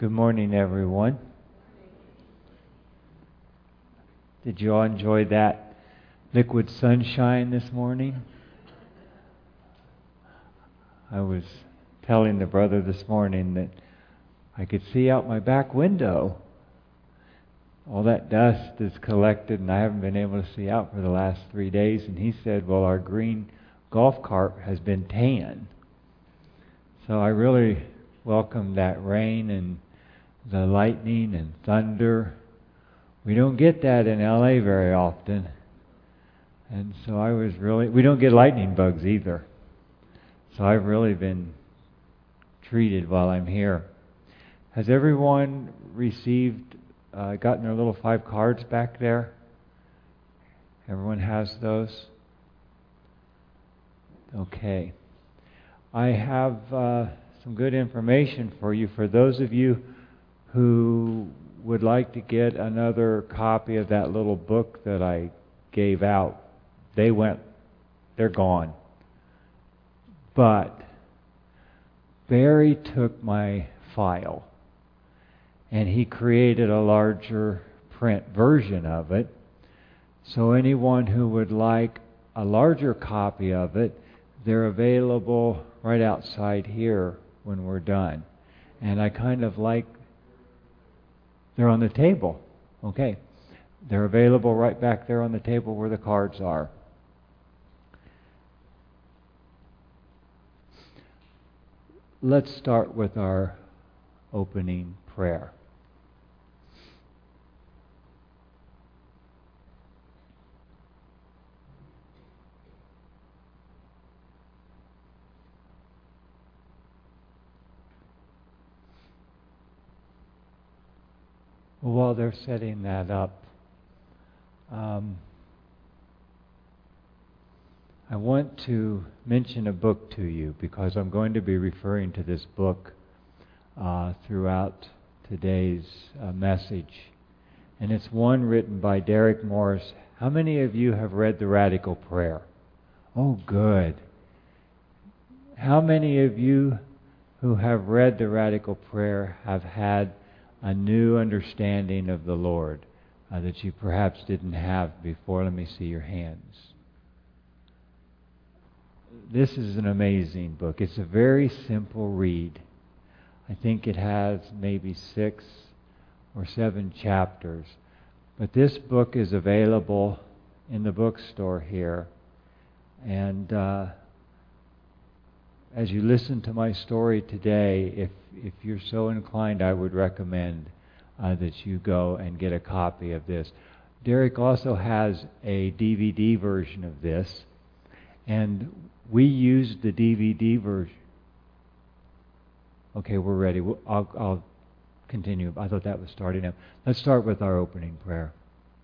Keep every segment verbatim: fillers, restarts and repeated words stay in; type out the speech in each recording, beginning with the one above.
Good morning, everyone. Did you all enjoy that liquid sunshine this morning? I was telling the brother this morning that I could see out my back window. All that dust is collected, and I haven't been able to see out for the last three days. And he said, well, our green golf cart has been tan. So I really welcome that rain and the lightning and thunder. We don't get that in L A very often. And so I was really, we don't get lightning bugs either. So I've really been treated while I'm here. Has everyone received, uh, gotten their little five cards back there? Everyone has those? Okay. I have uh, some good information for you. For those of you who would like to get another copy of that little book that I gave out, they went, they're gone. But Barry took my file and he created a larger print version of it. So anyone who would like a larger copy of it, they're available right outside here when we're done. And I kind of like, they're on the table. Okay. They're available right back there on the table where the cards are. Let's start with our opening prayer. While they're setting that up, um, I want to mention a book to you because I'm going to be referring to this book uh, throughout today's uh, message. And it's one written by Derek Morris. How many of you have read The Radical Prayer? Oh, good. How many of you who have read The Radical Prayer have had a new understanding of the Lord uh, that you perhaps didn't have before? Let me see your hands. This is an amazing book. It's a very simple read. I think it has maybe six or seven chapters. But this book is available in the bookstore here. And uh, as you listen to my story today, if if you're so inclined, I would recommend uh, that you go and get a copy of this. Derek also has a D V D version of this, and we used the D V D version. Okay, we're ready. I'll, I'll continue. I thought that was starting up. Let's start with our opening prayer.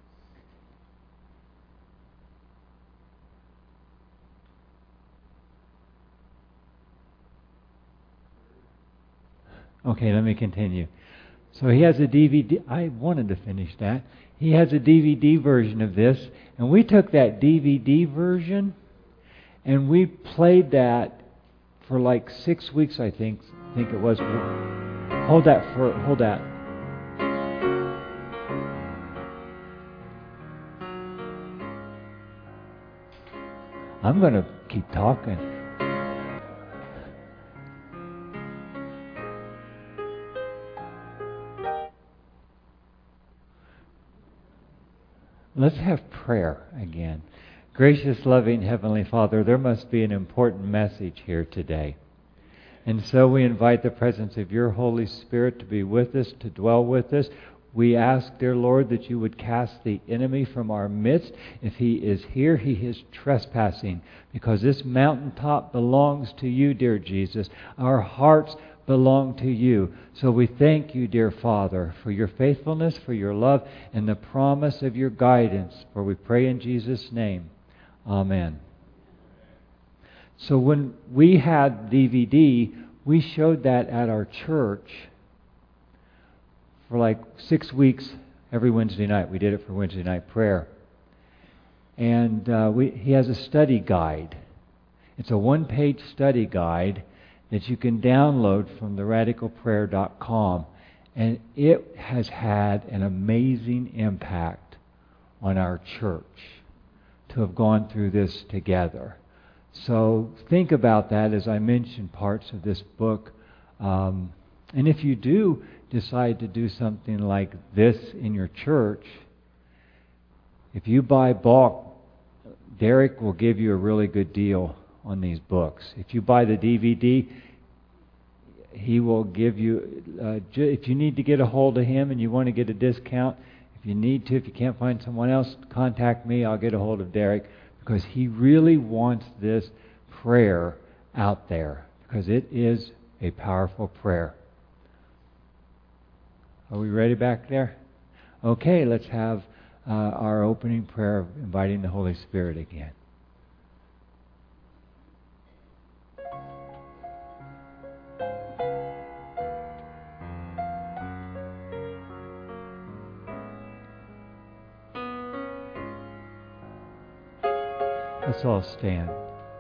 Okay, let me continue. So he has a D V D. I wanted to finish that. He has a D V D version of this, and we took that D V D version and we played that for like six weeks, I think. I think it was. Hold that for. Hold that. I'm going to keep talking. Let's have prayer again. Gracious, loving Heavenly Father, there must be an important message here today. And so we invite the presence of your Holy Spirit to be with us, to dwell with us. We ask, dear Lord, that you would cast the enemy from our midst. If he is here, he is trespassing, because this mountaintop belongs to you, dear Jesus. Our hearts belong to you. So we thank you, dear Father, for your faithfulness, for your love, and the promise of your guidance. For we pray in Jesus' name. Amen. So when we had D V D, we showed that at our church for like six weeks every Wednesday night. We did it for Wednesday night prayer. And uh, we, he has a study guide. It's a one-page study guide that you can download from the radical prayer dot com. And it has had an amazing impact on our church to have gone through this together. So think about that as I mention parts of this book. Um, and if you do decide to do something like this in your church, if you buy bulk, Derek will give you a really good deal on these books. If you buy the D V D, he will give you, uh, ju- if you need to get a hold of him and you want to get a discount, if you need to, if you can't find someone else, contact me. I'll get a hold of Derek, because he really wants this prayer out there, because it is a powerful prayer. Are we ready back there? Okay, let's have uh, our opening prayer of inviting the Holy Spirit again. Let's all stand.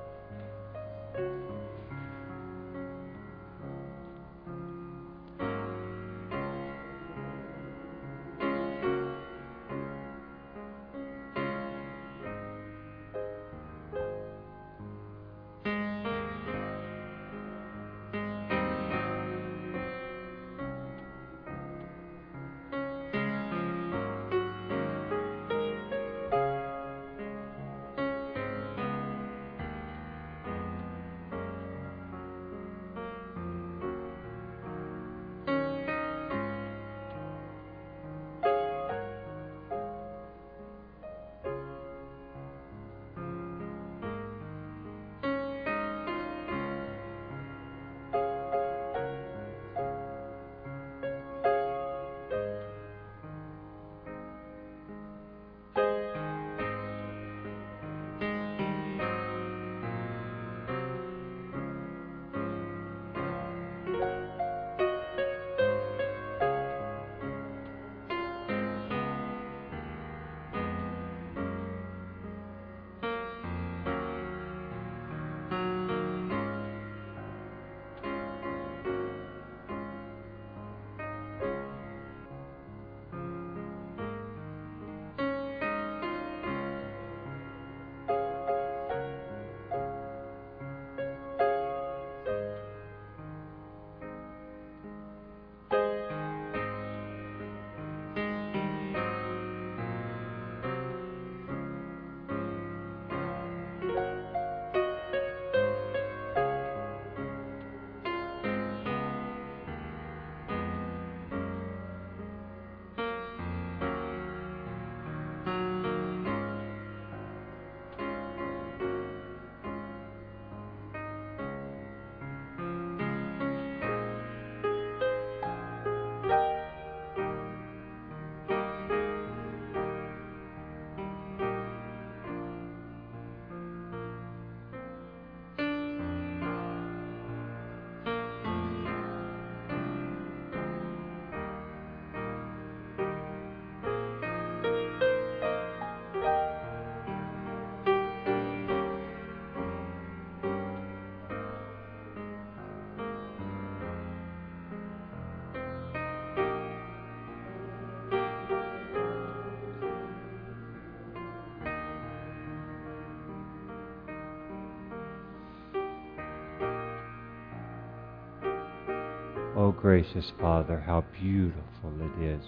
Oh, gracious Father, how beautiful it is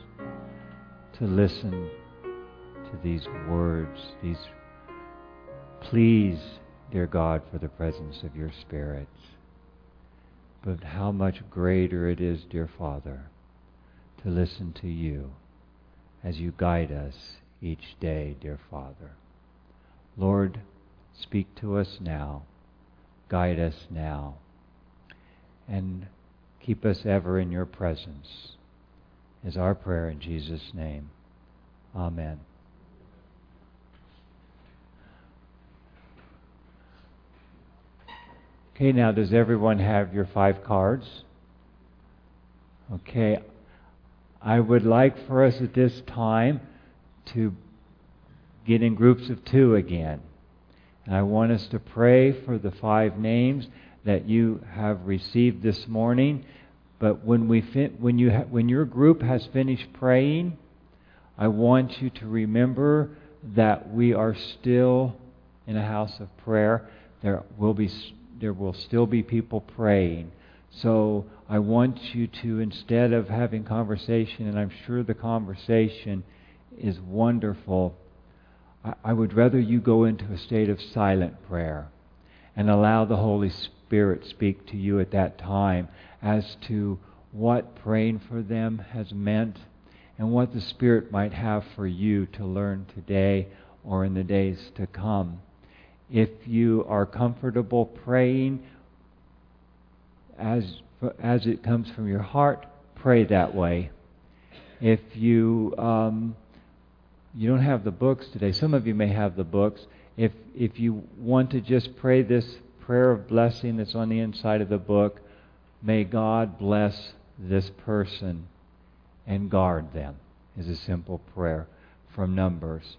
to listen to these words, these pleas, dear God, for the presence of your Spirit. But how much greater it is, dear Father, to listen to you as you guide us each day, dear Father. Lord, speak to us now, guide us now, and keep us ever in your presence, is our prayer in Jesus' name. Amen. Okay, now does everyone have your five cards? Okay, I would like for us at this time to get in groups of two again. And I want us to pray for the five names that you have received this morning. But when we fin- when you ha- when your group has finished praying, I want you to remember that we are still in a house of prayer. There will be there will still be people praying. So I want you to, instead of having conversation, and I'm sure the conversation is wonderful, I, I would rather you go into a state of silent prayer and allow the Holy Spirit speak to you at that time as to what praying for them has meant and what the Spirit might have for you to learn today or in the days to come. If you are comfortable praying as as it comes from your heart, pray that way. If you um, you don't have the books today, some of you may have the books. If if you want to just pray this prayer of blessing that's on the inside of the book, may God bless this person and guard them, is a simple prayer from Numbers.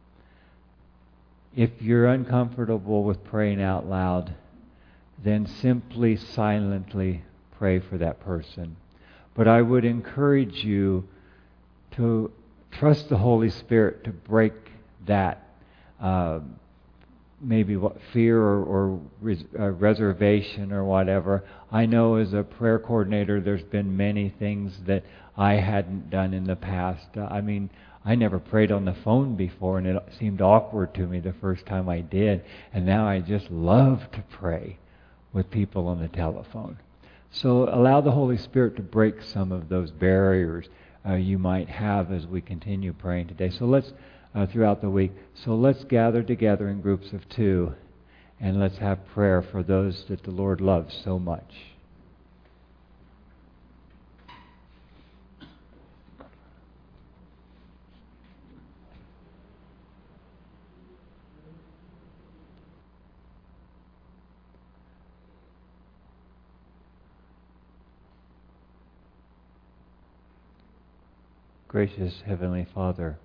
If you're uncomfortable with praying out loud, then simply silently pray for that person. But I would encourage you to trust the Holy Spirit to break that uh, maybe what fear or, or res, uh, reservation or whatever. I know as a prayer coordinator there's been many things that I hadn't done in the past. Uh, I mean, I never prayed on the phone before, and it seemed awkward to me the first time I did. And now I just love to pray with people on the telephone. So allow the Holy Spirit to break some of those barriers uh, you might have as we continue praying today. So let's, uh, throughout the week, so let's gather together in groups of two, and let's have prayer for those that the Lord loves so much. Gracious Heavenly Father,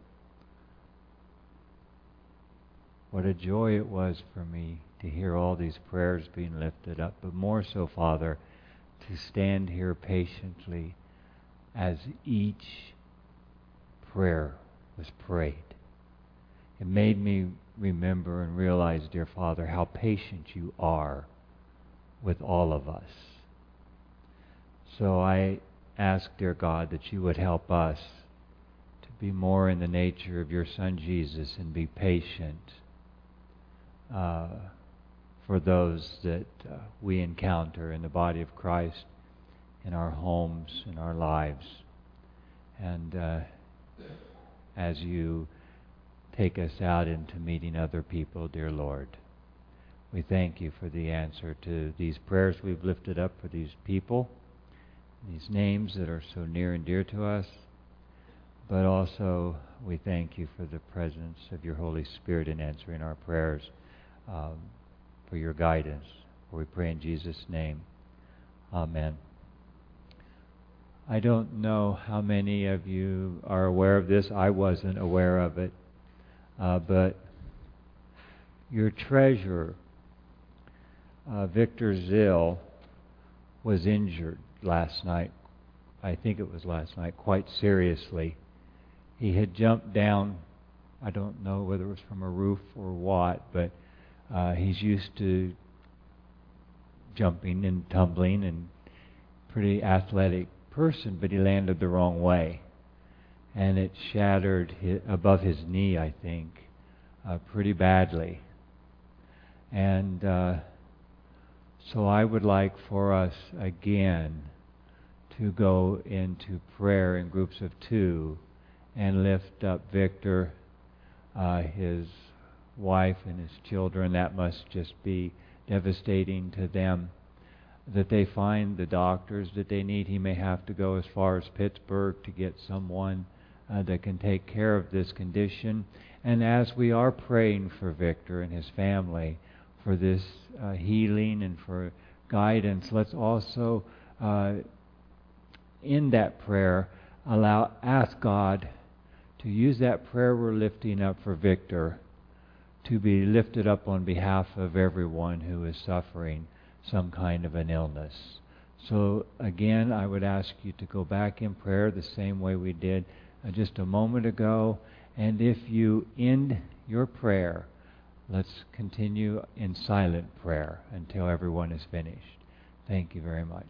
what a joy it was for me to hear all these prayers being lifted up, but more so, Father, to stand here patiently as each prayer was prayed. It made me remember and realize, dear Father, how patient you are with all of us. So I ask, dear God, that you would help us to be more in the nature of your Son Jesus and be patient uh, for those that uh, we encounter in the body of Christ, in our homes, in our lives. And uh, as you take us out into meeting other people, dear Lord, we thank you for the answer to these prayers we've lifted up for these people, these names that are so near and dear to us. But also, we thank you for the presence of your Holy Spirit in answering our prayers, um, for your guidance. For we pray in Jesus' name. Amen. I don't know how many of you are aware of this. I wasn't aware of it. Uh, but your treasurer, uh, Victor Zill, was injured last night. I think it was last night, quite seriously. He had jumped down, I don't know whether it was from a roof or what, but uh, he's used to jumping and tumbling and pretty athletic person, but he landed the wrong way. And it shattered his, above his knee, I think, uh, pretty badly. And uh, so I would like for us again to go into prayer in groups of two and lift up Victor, uh, his wife and his children. That must just be devastating to them, that they find the doctors that they need. He may have to go as far as Pittsburgh to get someone uh, that can take care of this condition. And as we are praying for Victor and his family for this uh, healing and for guidance, let's also uh, in that prayer allow ask God to use that prayer we're lifting up for Victor to be lifted up on behalf of everyone who is suffering some kind of an illness. So again, I would ask you to go back in prayer the same way we did uh, just a moment ago. And if you end your prayer, let's continue in silent prayer until everyone is finished. Thank you very much.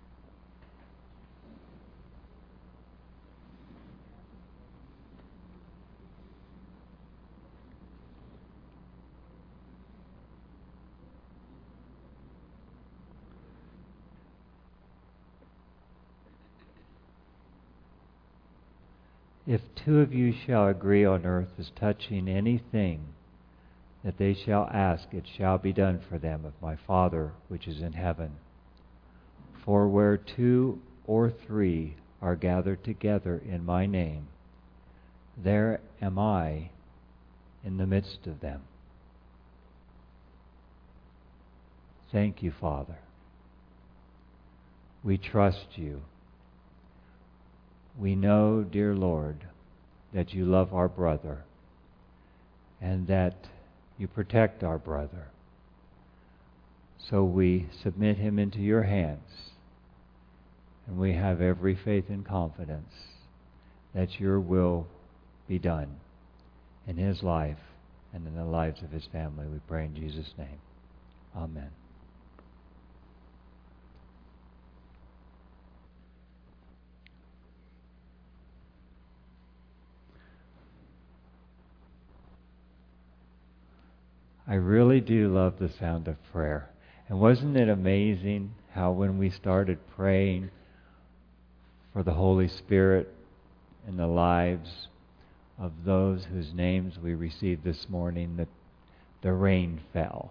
If two of you shall agree on earth as touching anything that they shall ask, it shall be done for them of my Father which is in heaven. For where two or three are gathered together in my name, there am I in the midst of them. Thank you, Father. We trust you. We know, dear Lord, that you love our brother and that you protect our brother. So we submit him into your hands, and we have every faith and confidence that your will be done in his life and in the lives of his family. We pray in Jesus' name. Amen. I really do love the sound of prayer. And wasn't it amazing how when we started praying for the Holy Spirit in the lives of those whose names we received this morning, that the rain fell.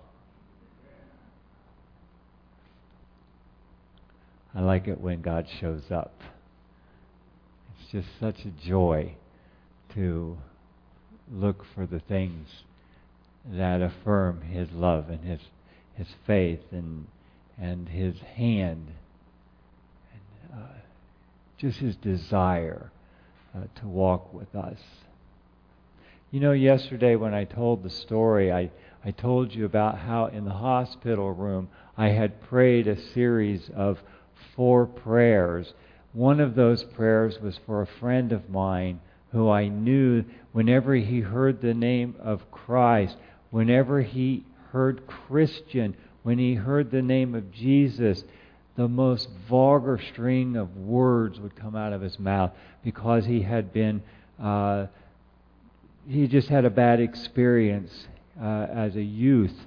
I like it when God shows up. It's just such a joy to look for the things that affirm his love and his his faith and and his hand and uh, just his desire uh, to walk with us. You know, yesterday when I told the story, I, I told you about how in the hospital room I had prayed a series of four prayers. One of those prayers was for a friend of mine who I knew whenever he heard the name of Christ, whenever he heard Christian, when he heard the name of Jesus, the most vulgar string of words would come out of his mouth because he had been, uh, he just had a bad experience uh, as a youth.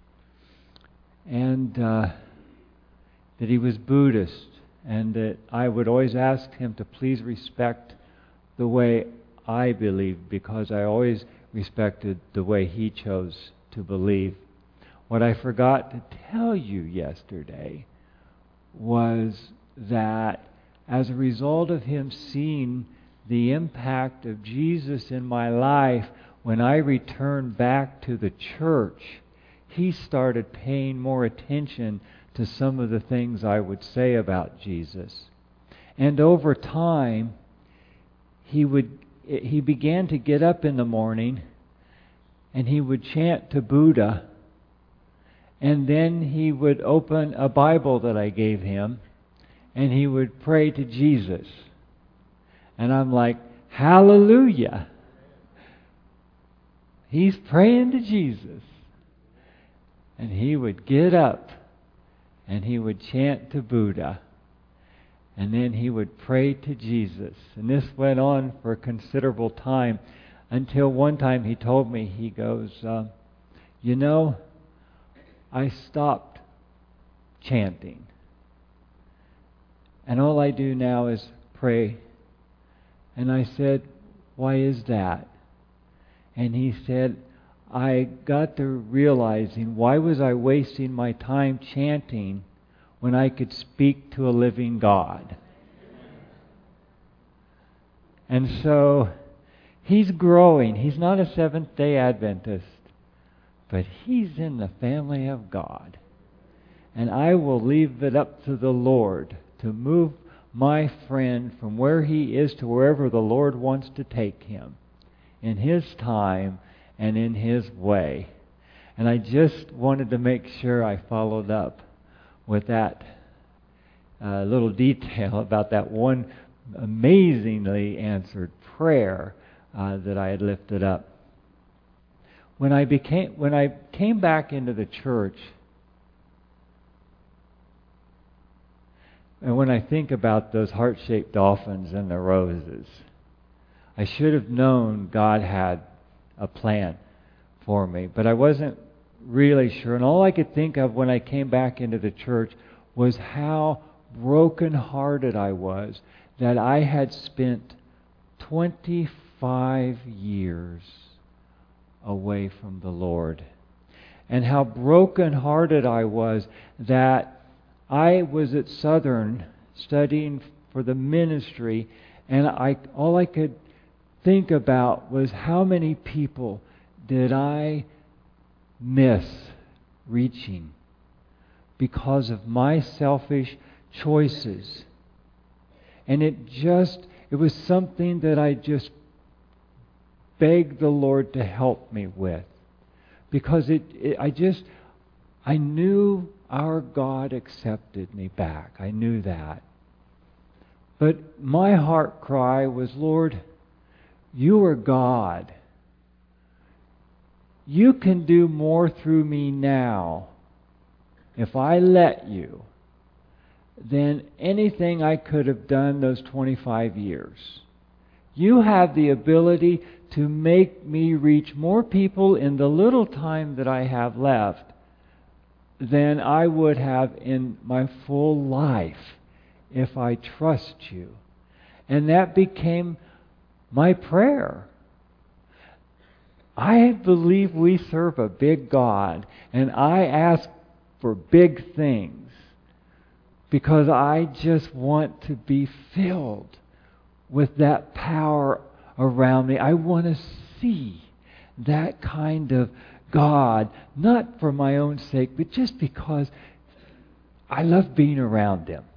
And uh, that he was Buddhist, and that I would always ask him to please respect the way I believed, because I always respected the way he chose to believe. What I forgot to tell you yesterday was that as a result of him seeing the impact of Jesus in my life, when I returned back to the church, he started paying more attention to some of the things I would say about Jesus. And over time, he would he began to get up in the morning and he would chant to Buddha, and then he would open a Bible that I gave him and he would pray to Jesus. And I'm like, hallelujah! He's praying to Jesus. And he would get up and he would chant to Buddha. And then he would pray to Jesus. And this went on for a considerable time until one time he told me, he goes, uh, you know, I stopped chanting. And all I do now is pray. And I said, why is that? And he said, I got to realizing, why was I wasting my time chanting when I could speak to a living God? And so he's growing. He's not a Seventh-day Adventist, but he's in the family of God. And I will leave it up to the Lord to move my friend from where he is to wherever the Lord wants to take him, in his time and in his way. And I just wanted to make sure I followed up with that uh, little detail about that one amazingly answered prayer uh, that I had lifted up. When I became, when I came back into the church, and when I think about those heart-shaped dolphins and the roses, I should have known God had a plan for me, but I wasn't really sure. And all I could think of when I came back into the church was how broken-hearted I was that I had spent twenty-five years away from the Lord. And how broken-hearted I was that I was at Southern studying for the ministry, and I all I could think about was how many people did I miss reaching because of my selfish choices. And it just, it was something that I just begged the Lord to help me with. Because it, it I just, I knew our God accepted me back. I knew that. But my heart cry was, Lord, you are God. You can do more through me now, if I let you, than anything I could have done those twenty-five years. You have the ability to make me reach more people in the little time that I have left than I would have in my full life if I trust you. And that became my prayer. I believe we serve a big God, and I ask for big things because I just want to be filled with that power around me. I want to see that kind of God, not for my own sake, but just because I love being around Him.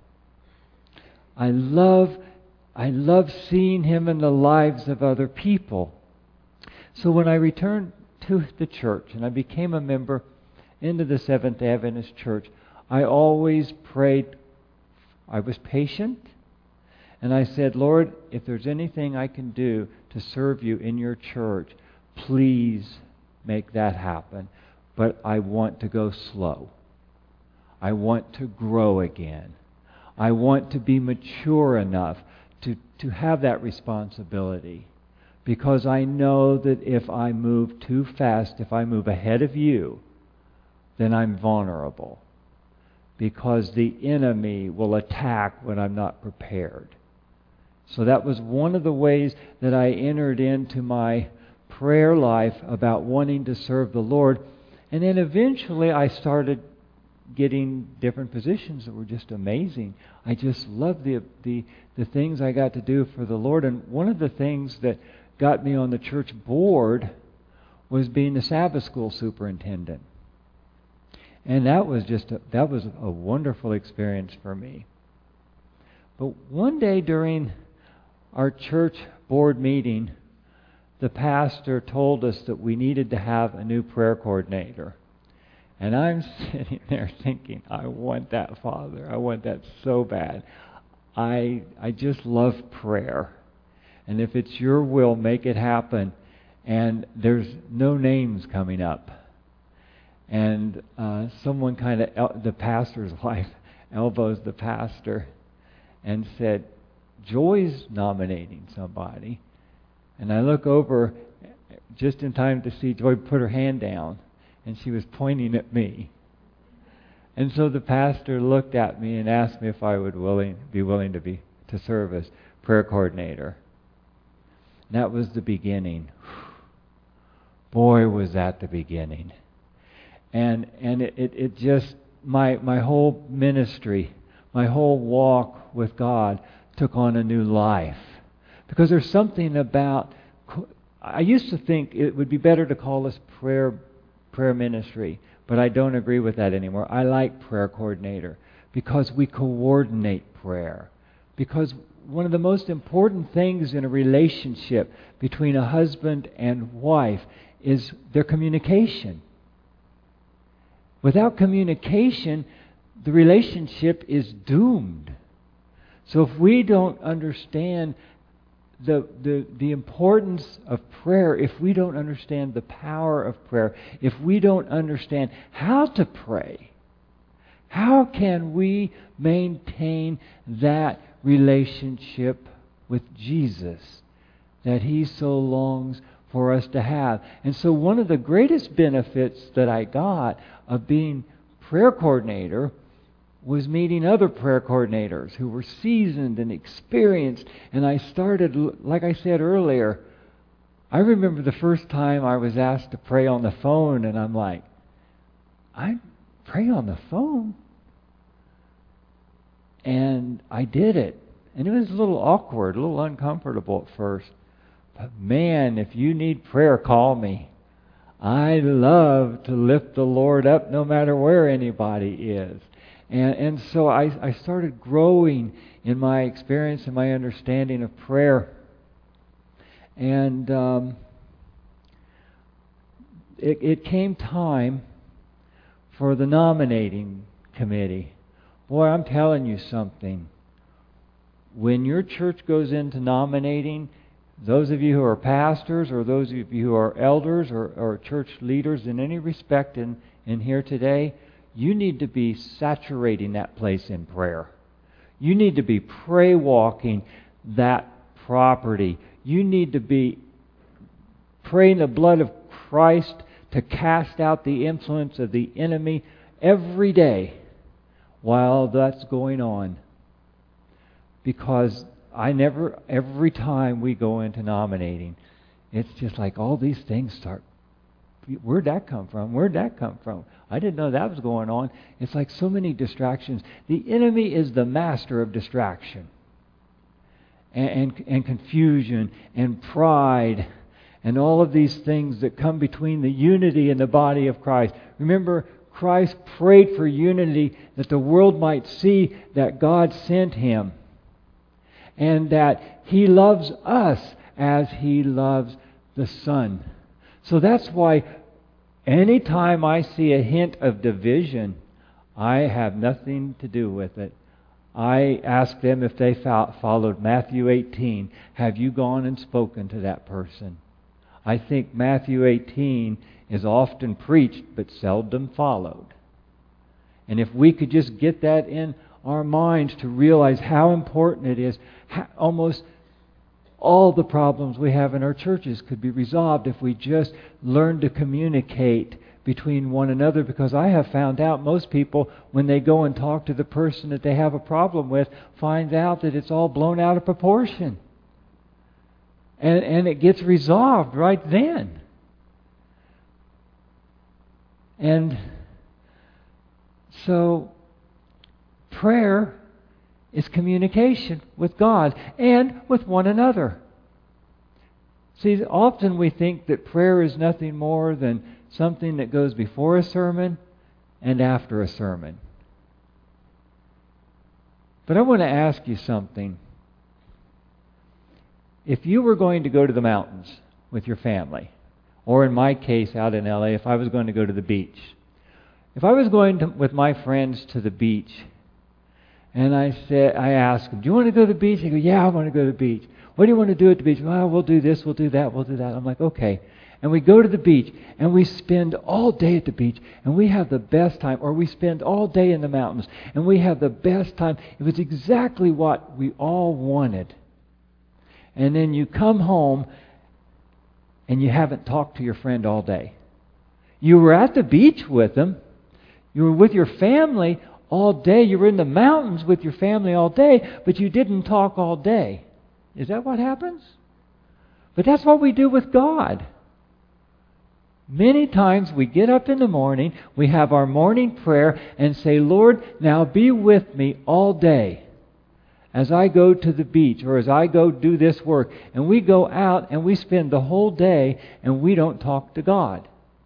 I love, I love seeing Him in the lives of other people. So when I returned to the church and I became a member into the Seventh-day Adventist Church, I always prayed. I was patient, and I said, Lord, if there's anything I can do to serve you in your church, please make that happen. But I want to go slow. I want to grow again. I want to be mature enough to, to have that responsibility. Because I know that if I move too fast, if I move ahead of you, then I'm vulnerable. Because the enemy will attack when I'm not prepared. So that was one of the ways that I entered into my prayer life about wanting to serve the Lord. And then eventually I started getting different positions that were just amazing. I just loved the, the, the things I got to do for the Lord. And one of the things that got me on the church board was being the Sabbath school superintendent. And that was just a, that was a wonderful experience for me. But one day during our church board meeting, the pastor told us that we needed to have a new prayer coordinator. And I'm sitting there thinking, I want that, Father. I want that so bad. I I just love prayer. And if it's your will, make it happen. And there's no names coming up. And uh, someone kind of, el- the pastor's wife elbows the pastor and said, Joy's nominating somebody. And I look over just in time to see Joy put her hand down. And she was pointing at me. And so the pastor looked at me and asked me if I would willing be willing to be to serve as prayer coordinator. And that was the beginning. Boy, was that the beginning. And and it, it, it just, my my whole ministry, my whole walk with God took on a new life. Because there's something about, I used to think it would be better to call this prayer prayer ministry, but I don't agree with that anymore. I like prayer coordinator because we coordinate prayer. Because one of the most important things in a relationship between a husband and wife is their communication. Without communication, the relationship is doomed. So if we don't understand the, the, the importance of prayer, if we don't understand the power of prayer, if we don't understand how to pray, how can we maintain that relationship with Jesus that He so longs for us to have? And so one of the greatest benefits that I got of being prayer coordinator was meeting other prayer coordinators who were seasoned and experienced. And I started, like I said earlier, I remember the first time I was asked to pray on the phone, and I'm like, I pray on the phone? And I did it. And it was a little awkward, a little uncomfortable at first. But man, if you need prayer, call me. I love to lift the Lord up no matter where anybody is. And, and so I, I started growing in my experience and my understanding of prayer. And um, it, it came time for the nominating committee. Boy, I'm telling you something. When your church goes into nominating, those of you who are pastors or those of you who are elders or, or church leaders in any respect in, in here today, you need to be saturating that place in prayer. You need to be pray walking that property. You need to be praying the blood of Christ to cast out the influence of the enemy every day while that's going on. Because I never, every time we go into nominating, it's just like all these things start. Where'd that come from? Where'd that come from? I didn't know that was going on. It's like so many distractions. The enemy is the master of distraction. And, and, and confusion and pride and all of these things that come between the unity in the body of Christ. Remember, Christ prayed for unity that the world might see that God sent Him and that He loves us as He loves the Son. So that's why anytime I see a hint of division, I have nothing to do with it. I ask them if they fo- followed Matthew eighteen. Have you gone and spoken to that person? I think Matthew eighteen is often preached but seldom followed. And if we could just get that in our minds to realize how important it is, how, almost all the problems we have in our churches could be resolved if we just learn to communicate between one another. Because I have found out most people, when they go and talk to the person that they have a problem with, find out that it's all blown out of proportion. And, and it gets resolved right then. And so prayer is communication with God and with one another. See, often we think that prayer is nothing more than something that goes before a sermon and after a sermon. But I want to ask you something. If you were going to go to the mountains with your family, or in my case out in L A, if I was going to go to the beach, if I was going to, with my friends to the beach, and I said, I asked them, do you want to go to the beach? They go, yeah, I want to go to the beach. What do you want to do at the beach? Well, we'll do this, we'll do that, we'll do that. I'm like, okay. And we go to the beach, and we spend all day at the beach, and we have the best time. Or we spend all day in the mountains, and we have the best time. It was exactly what we all wanted. And then you come home, and you haven't talked to your friend all day. You were at the beach with them. You were with your family all day. You were in the mountains with your family all day, but you didn't talk all day. Is that what happens? But that's what we do with God. Many times we get up in the morning, we have our morning prayer and say, Lord, now be with me all day as I go to the beach or as I go do this work. And we go out and we spend the whole day and we don't talk to God.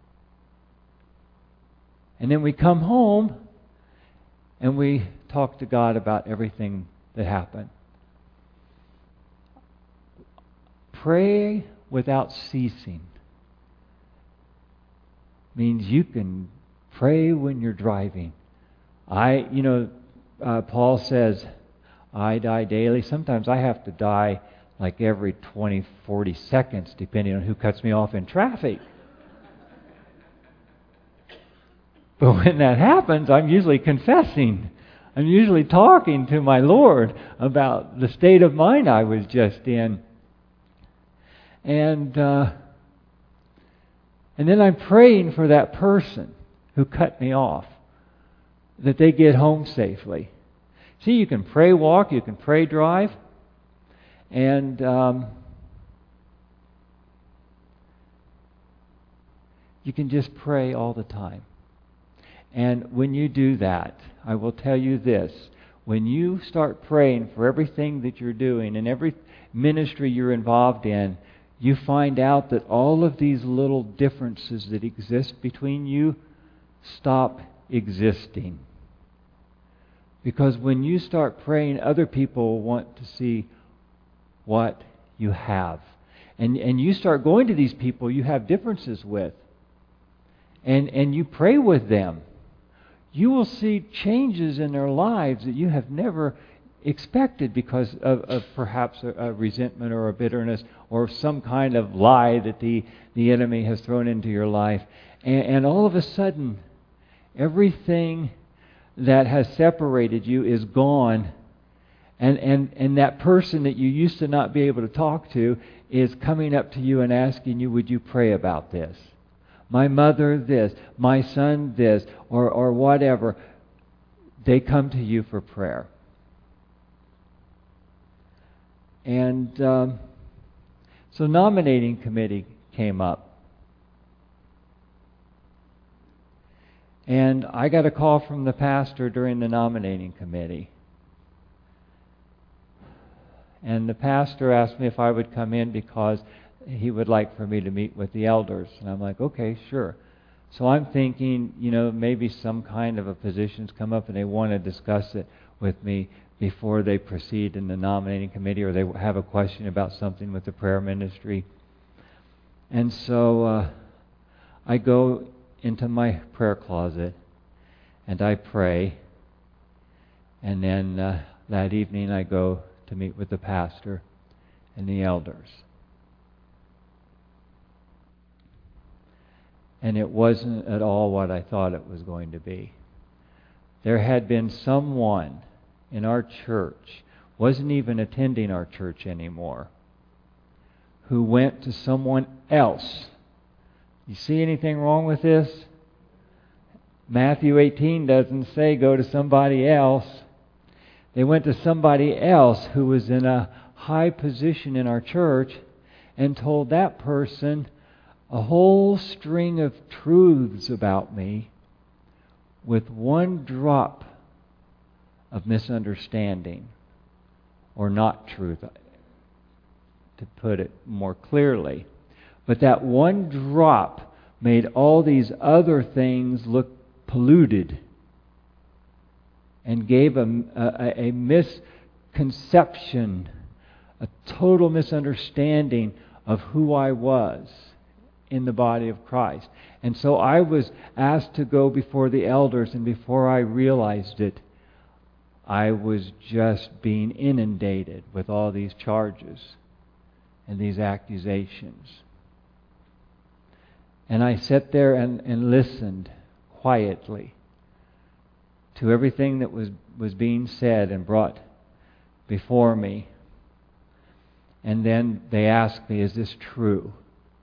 And then we come home and we talk to God about everything that happened. Pray without ceasing means you can pray when you're driving. I, you know, uh, Paul says, I die daily. Sometimes I have to die like every twenty, forty seconds, depending on who cuts me off in traffic. But when that happens, I'm usually confessing. I'm usually talking to my Lord about the state of mind I was just in. And uh, and then I'm praying for that person who cut me off, that they get home safely. See, you can pray walk, you can pray drive, and um, you can just pray all the time. And when you do that, I will tell you this, when you start praying for everything that you're doing and every ministry you're involved in, you find out that all of these little differences that exist between you stop existing. Because when you start praying, other people want to see what you have. And and you start going to these people you have differences with. And and you pray with them. You will see changes in their lives that you have never expected because of, of perhaps a, a resentment or a bitterness or some kind of lie that the, the enemy has thrown into your life. And, and all of a sudden, everything that has separated you is gone. And, and, and that person that you used to not be able to talk to is coming up to you and asking you, would you pray about this? My mother this, my son this, or, or whatever. They come to you for prayer. And um, so nominating committee came up. And I got a call from the pastor during the nominating committee. And the pastor asked me if I would come in because he would like for me to meet with the elders. And I'm like, okay, sure. So I'm thinking, you know, maybe some kind of a position's come up and they want to discuss it with me before they proceed in the nominating committee, or they have a question about something with the prayer ministry. And so uh, I go into my prayer closet and I pray. And then uh, that evening I go to meet with the pastor and the elders. And it wasn't at all what I thought it was going to be. There had been someone in our church, wasn't even attending our church anymore, who went to someone else. You see anything wrong with this? Matthew eighteen doesn't say go to somebody else. They went to somebody else who was in a high position in our church and told that person a whole string of truths about me with one drop of misunderstanding or not truth, to put it more clearly. But that one drop made all these other things look polluted and gave a, a, a misconception, a total misunderstanding of who I was in the body of Christ. And so I was asked to go before the elders, and before I realized it, I was just being inundated with all these charges and these accusations. And I sat there and, and listened quietly to everything that was, was being said and brought before me. And then they asked me, is this true?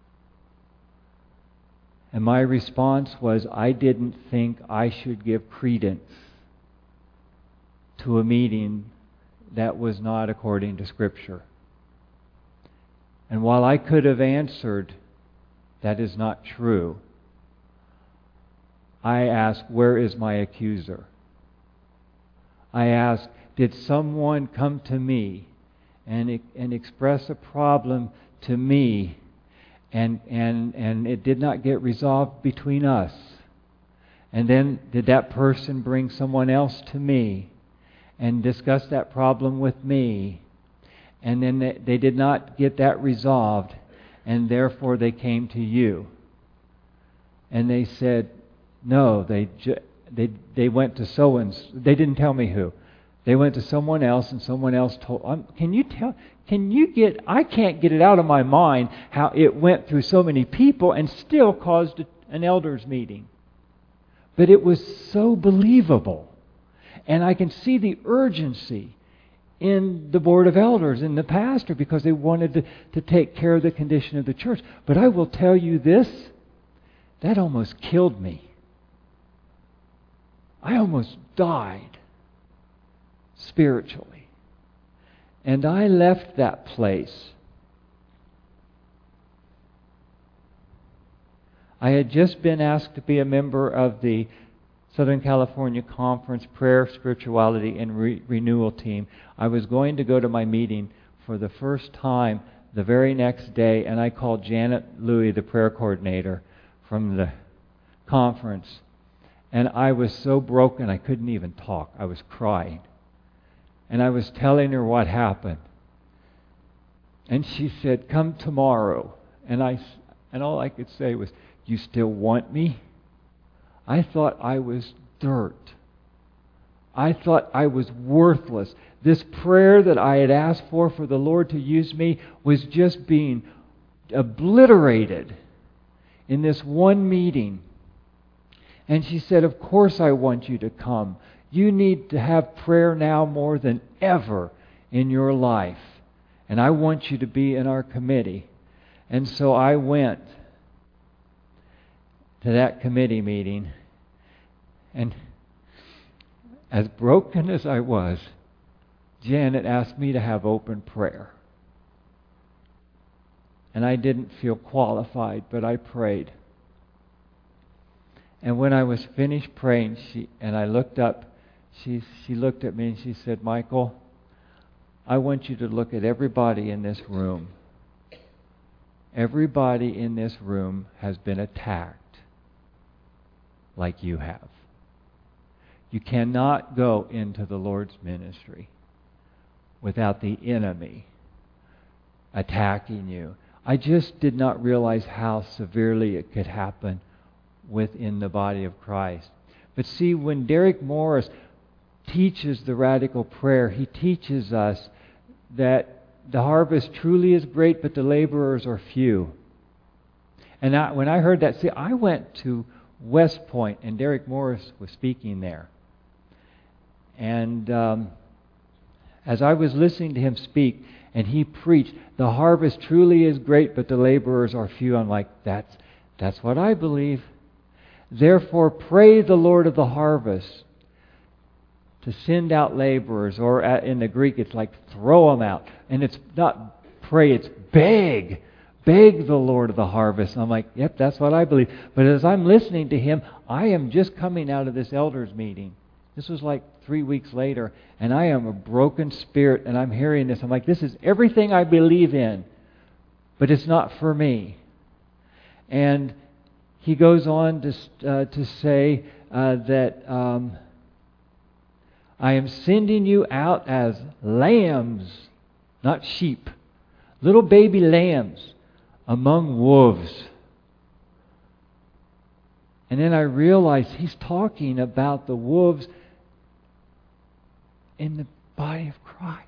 And my response was, I didn't think I should give credence to a meeting that was not according to Scripture. And while I could have answered, that is not true, I asked, where is my accuser? I asked, did someone come to me and, and express a problem to me, and, and, and it did not get resolved between us? And then did that person bring someone else to me and discuss that problem with me? And then they, they did not get that resolved, and therefore they came to you. And they said, no, they ju- they they went to so and so. They didn't tell me who. They went to someone else, and someone else told, um, can you tell, can you get, I can't get it out of my mind how it went through so many people and still caused a, an elders meeting. But it was so believable. And I can see the urgency in the board of elders, in the pastor, because they wanted to, to take care of the condition of the church. But I will tell you this, that almost killed me. I almost died spiritually. And I left that place. I had just been asked to be a member of the Southern California Conference Prayer, Spirituality, and Re- Renewal team. I was going to go to my meeting for the first time the very next day, and I called Janet Louie, the prayer coordinator from the conference, and I was so broken I couldn't even talk. I was crying. And I was telling her what happened. And she said, come tomorrow. And I, and all I could say was, you still want me? I thought I was dirt. I thought I was worthless. This prayer that I had asked for for the Lord to use me was just being obliterated in this one meeting. And she said, of course I want you to come. You need to have prayer now more than ever in your life. And I want you to be in our committee. And so I went to that committee meeting. And as broken as I was, Janet asked me to have open prayer. And I didn't feel qualified, but I prayed. And when I was finished praying, she and I looked up, she she looked at me and she said, Michael, I want you to look at everybody in this room. Everybody in this room has been attacked like you have. You cannot go into the Lord's ministry without the enemy attacking you. I just did not realize how severely it could happen within the body of Christ. But see, when Derek Morris teaches the radical prayer, he teaches us that the harvest truly is great, but the laborers are few. And I, when I heard that, see, I went to West Point, and Derek Morris was speaking there. And um, as I was listening to him speak, and he preached, the harvest truly is great, but the laborers are few. I'm like, that's that's what I believe. Therefore, pray the Lord of the harvest to send out laborers, or in the Greek, it's like throw them out. And it's not pray, it's beg. Beg the Lord of the harvest. And I'm like, yep, that's what I believe. But as I'm listening to him, I am just coming out of this elders meeting. This was like three weeks later, and I am a broken spirit, and I'm hearing this. I'm like, this is everything I believe in, but it's not for me. And he goes on to uh, to say uh, that um, I am sending you out as lambs, not sheep, little baby lambs among wolves. And then I realized he's talking about the wolves in the body of Christ.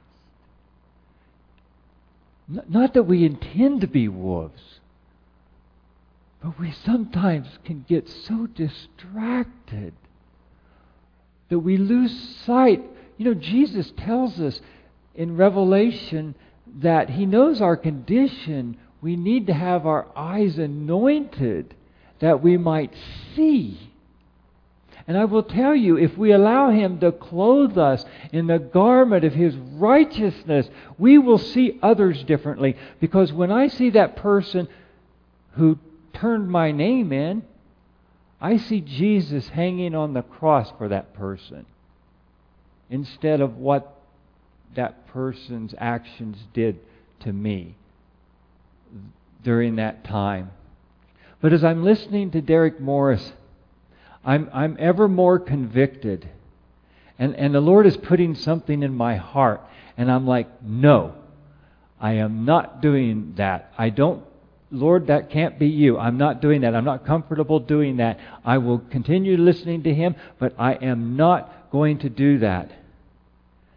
Not that we intend to be wolves, but we sometimes can get so distracted that we lose sight. You know, Jesus tells us in Revelation that He knows our condition. We need to have our eyes anointed that we might see. And I will tell you, if we allow Him to clothe us in the garment of His righteousness, we will see others differently. Because when I see that person who turned my name in, I see Jesus hanging on the cross for that person instead of what that person's actions did to me during that time. But as I'm listening to Derek Morris, I'm I'm ever more convicted. And, and the Lord is putting something in my heart. And I'm like, no, I am not doing that. I don't, Lord, that can't be you. I'm not doing that. I'm not comfortable doing that. I will continue listening to Him, but I am not going to do that.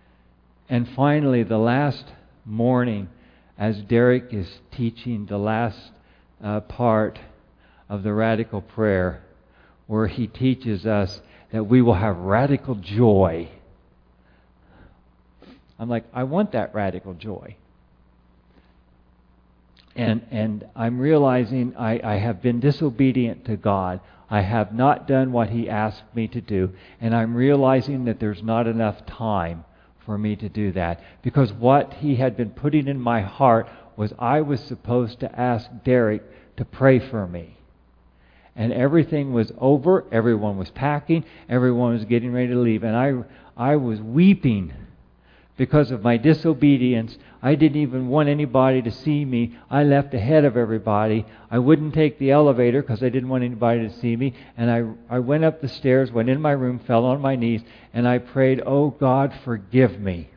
And finally, the last morning, as Derek is teaching the last uh, part of the radical prayer, where he teaches us that we will have radical joy. I'm like, I want that radical joy. And and I'm realizing I, I have been disobedient to God. I have not done what He asked me to do. And I'm realizing that there's not enough time for me to do that. Because what He had been putting in my heart was I was supposed to ask Derek to pray for me. And everything was over. Everyone was packing. Everyone was getting ready to leave. And I, I was weeping because of my disobedience. I didn't even want anybody to see me. I left ahead of everybody. I wouldn't take the elevator because I didn't want anybody to see me. And I, I went up the stairs, went in my room, fell on my knees, and I prayed, "Oh God, forgive me."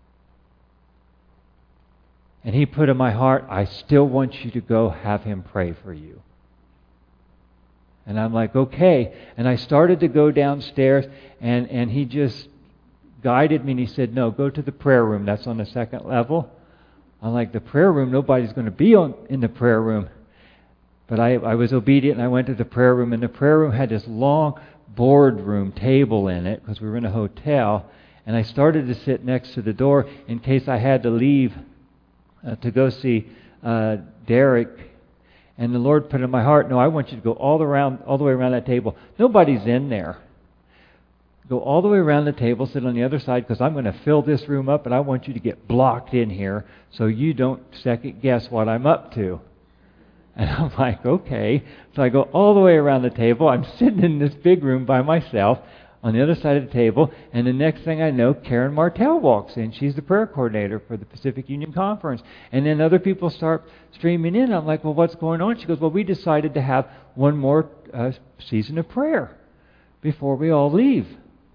And He put in my heart, "I still want you to go have him pray for you." And I'm like, okay. And I started to go downstairs, and, and He just guided me, and He said, "No, go to the prayer room. That's on the second level." I'm like, the prayer room? Nobody's going to be on, in the prayer room. But I, I was obedient, and I went to the prayer room, and the prayer room had this long boardroom table in it, because we were in a hotel. And I started to sit next to the door in case I had to leave uh, to go see uh, Derek. And the Lord put in my heart, "No, I want you to go all the, around, all the way around that table. Nobody's in there. Go all the way around the table, sit on the other side, because I'm going to fill this room up, and I want you to get blocked in here so you don't second guess what I'm up to." And I'm like, okay. So I go all the way around the table. I'm sitting in this big room by myself on the other side of the table, and the next thing I know, Karen Martell walks in. She's the prayer coordinator for the Pacific Union Conference. And then other people start streaming in. I'm like, well, what's going on? She goes, well, we decided to have one more uh, season of prayer before we all leave.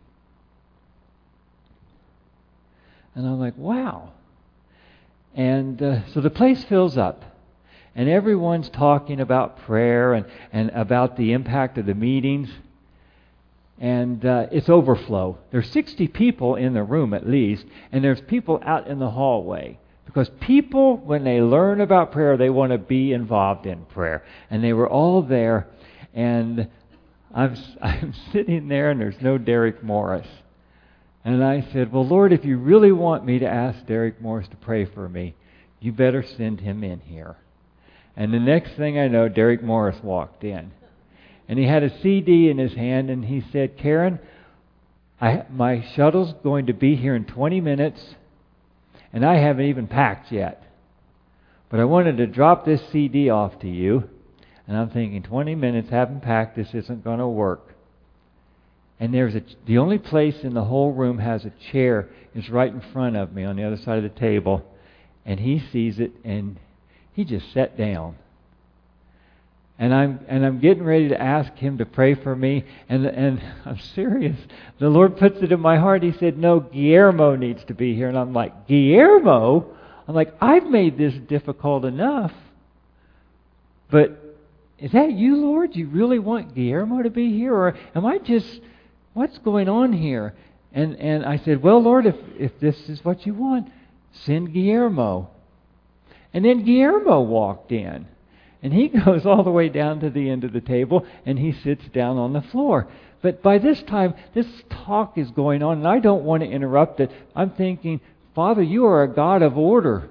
And I'm like, wow. And uh, so the place fills up. And everyone's talking about prayer and, and about the impact of the meetings. And uh, it's overflow. There's sixty people in the room at least. And there's people out in the hallway. Because people, when they learn about prayer, they want to be involved in prayer. And they were all there. And I'm, I'm sitting there, and there's no Derek Morris. And I said, well, Lord, if you really want me to ask Derek Morris to pray for me, you better send him in here. And the next thing I know, Derek Morris walked in. And he had a C D in his hand, and he said, Karen, I, my shuttle's going to be here in twenty minutes, and I haven't even packed yet. But I wanted to drop this C D off to you. And I'm thinking, twenty minutes, haven't packed, this isn't going to work. And there's a, the only place in the whole room has a chair is right in front of me on the other side of the table. And he sees it, and he just sat down. And I'm and I'm getting ready to ask him to pray for me. And and I'm serious. The Lord puts it in my heart. He said, no, Guillermo needs to be here. And I'm like, Guillermo? I'm like, I've made this difficult enough. But is that you, Lord? You really want Guillermo to be here? Or am I just... what's going on here? And and I said, well, Lord, if, if this is what you want, send Guillermo. And then Guillermo walked in. And he goes all the way down to the end of the table, and he sits down on the floor. But by this time, this talk is going on, and I don't want to interrupt it. I'm thinking, Father, you are a God of order.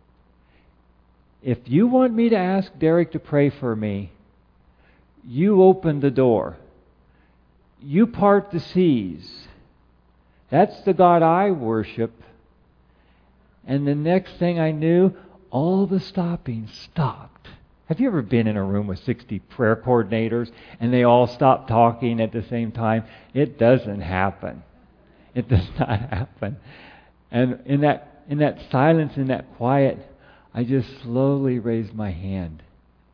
If you want me to ask Derek to pray for me, you open the door. You part the seas. That's the God I worship. And the next thing I knew, all the stopping stopped. Have you ever been in a room with sixty prayer coordinators and they all stop talking at the same time? It doesn't happen. It does not happen. And in that in that silence, in that quiet, I just slowly raised my hand.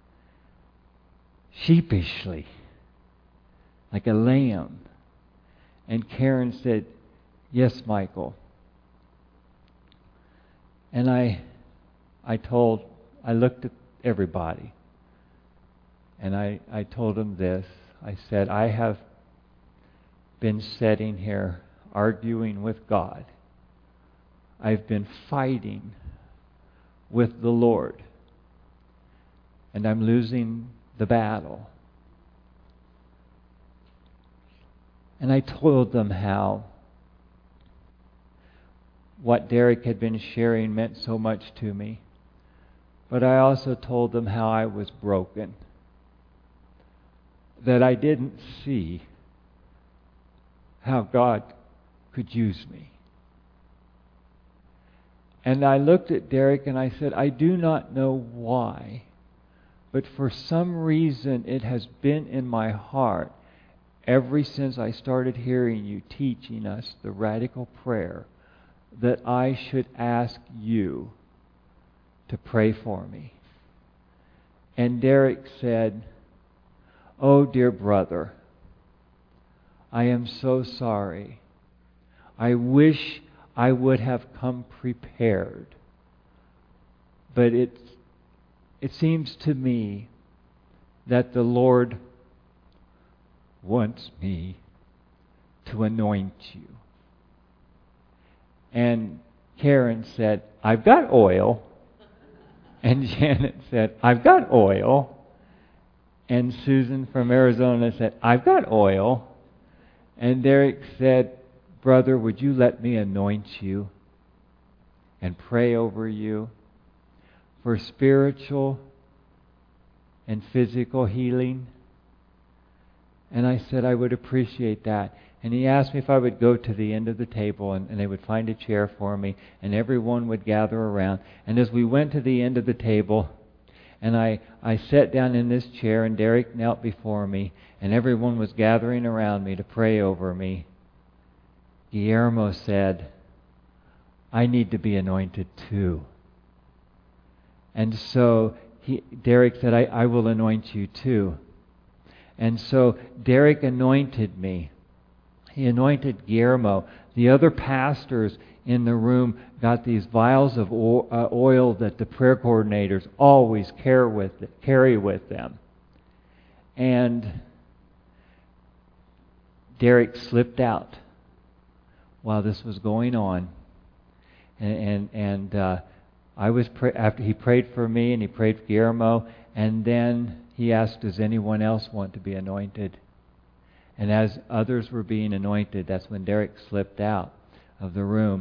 Sheepishly. Like a lamb. And Karen said, yes, Michael. And I I told, I looked at everybody. And I, I told them this. I said, I have been sitting here arguing with God. I've been fighting with the Lord, and I'm losing the battle. And I told them how what Derek had been sharing meant so much to me. But I also told them how I was broken, that I didn't see how God could use me. And I looked at Derek and I said, I do not know why, but for some reason it has been in my heart ever since I started hearing you teaching us the radical prayer that I should ask you to pray for me. And Derek said, oh, dear brother, I am so sorry. I wish I would have come prepared. But it, it seems to me that the Lord wants me to anoint you. And Karen said, I've got oil. And Janet said, I've got oil. And Susan from Arizona said, I've got oil. And Derek said, brother, would you let me anoint you and pray over you for spiritual and physical healing? And I said I would appreciate that. And he asked me if I would go to the end of the table, and, and they would find a chair for me, and everyone would gather around. And as we went to the end of the table, and I, I sat down in this chair, and Derek knelt before me, and everyone was gathering around me to pray over me, Guillermo said, I need to be anointed too. And so he, Derek said, I, I will anoint you too. And so Derek anointed me. He anointed Guillermo. The other pastors in the room got these vials of oil that the prayer coordinators always carry with, carry with them. And Derek slipped out while this was going on. And, and, and uh, I was pray- after he prayed for me and he prayed for Guillermo, and then he asked, does anyone else want to be anointed? And as others were being anointed, that's when Derek slipped out of the room.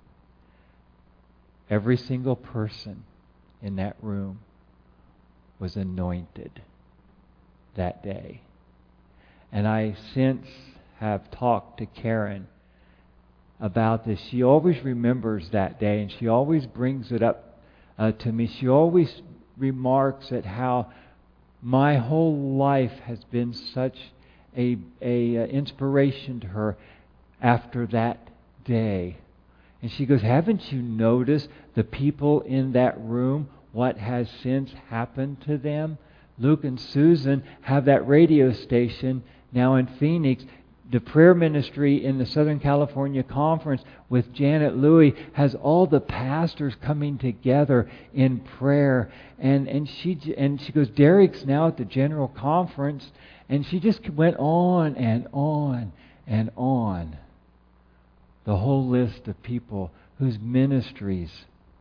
Every single person in that room was anointed that day. And I since have talked to Karen about this. She always remembers that day, and she always brings it up uh, to me. She always remarks at how my whole life has been such a, a, a inspiration to her after that day. And she goes, haven't you noticed the people in that room, what has since happened to them? Luke and Susan have that radio station now in Phoenix. The prayer ministry in the Southern California Conference with Janet Louie has all the pastors coming together in prayer. And, and, she, and she goes, Derek's now at the General Conference. And she just went on and on and on. The whole list of people whose ministries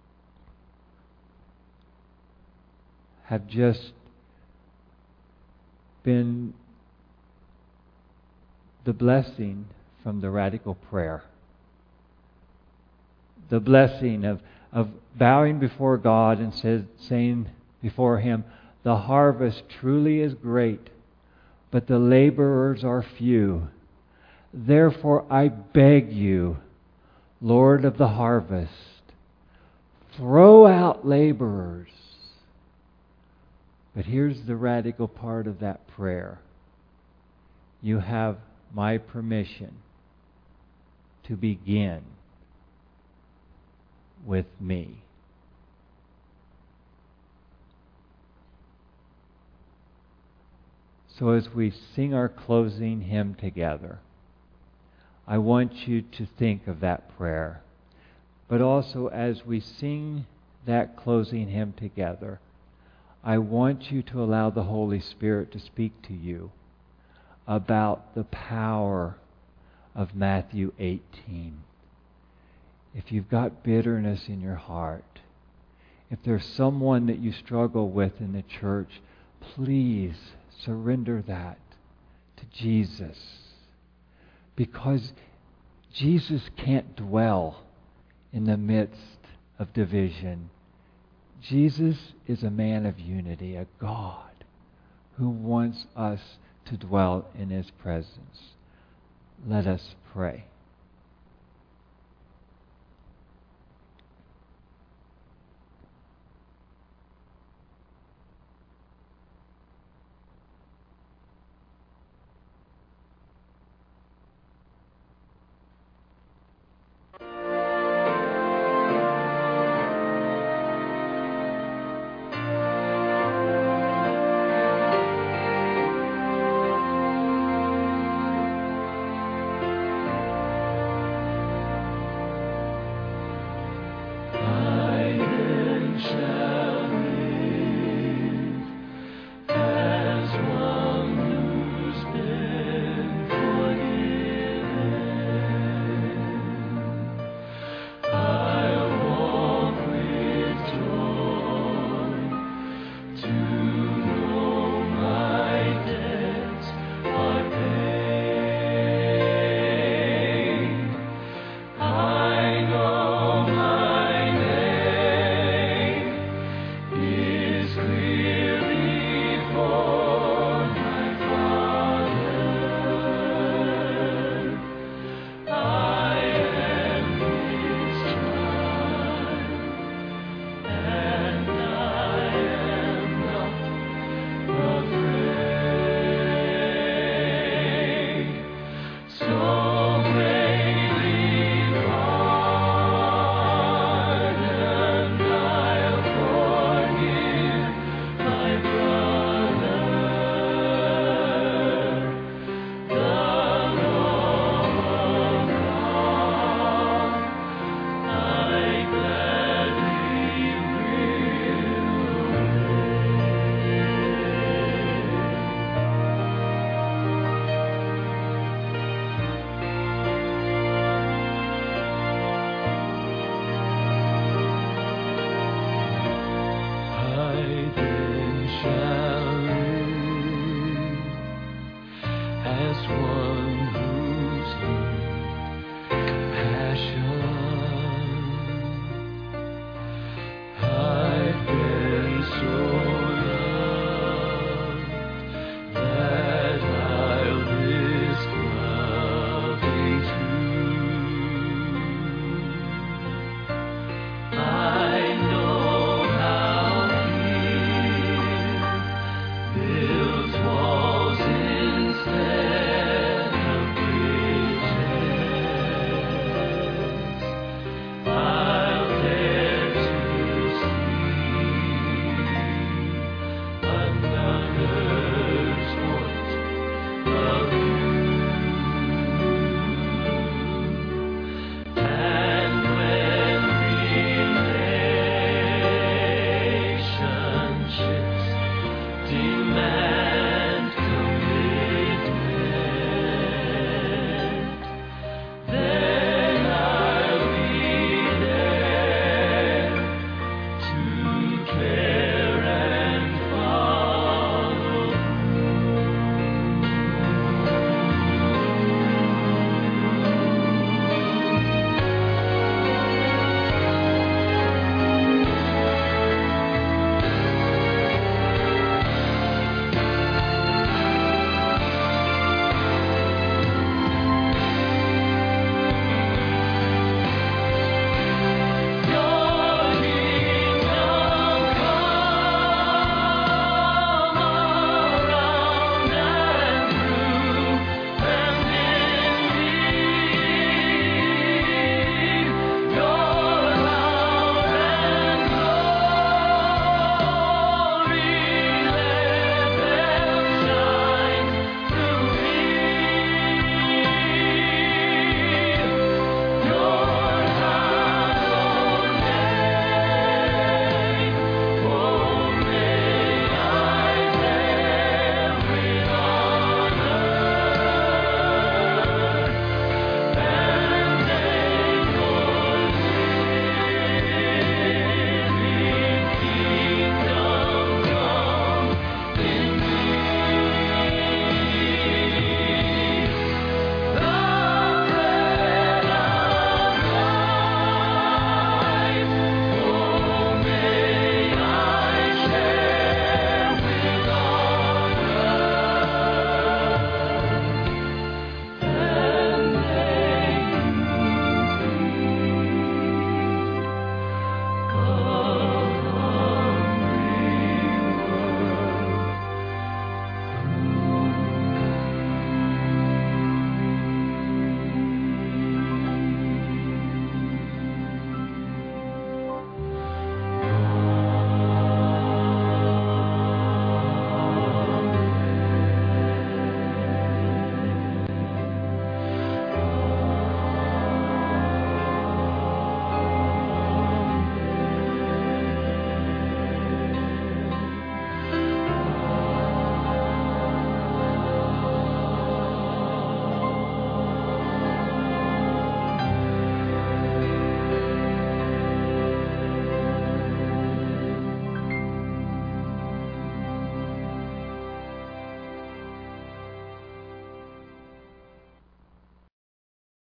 have just been the blessing from the radical prayer. The blessing of, of bowing before God and says, saying before Him, the harvest truly is great, but the laborers are few. Therefore I beg you, Lord of the harvest, throw out laborers. But here's the radical part of that prayer. You have my permission to begin with me. So as we sing our closing hymn together, I want you to think of that prayer. But also as we sing that closing hymn together, I want you to allow the Holy Spirit to speak to you about the power of Matthew eighteen. if you've got bitterness in your heart, if there's someone that you struggle with in the church, please surrender that to Jesus. Because Jesus can't dwell in the midst of division. Jesus is a man of unity, a God who wants us to dwell in His presence. Let us pray.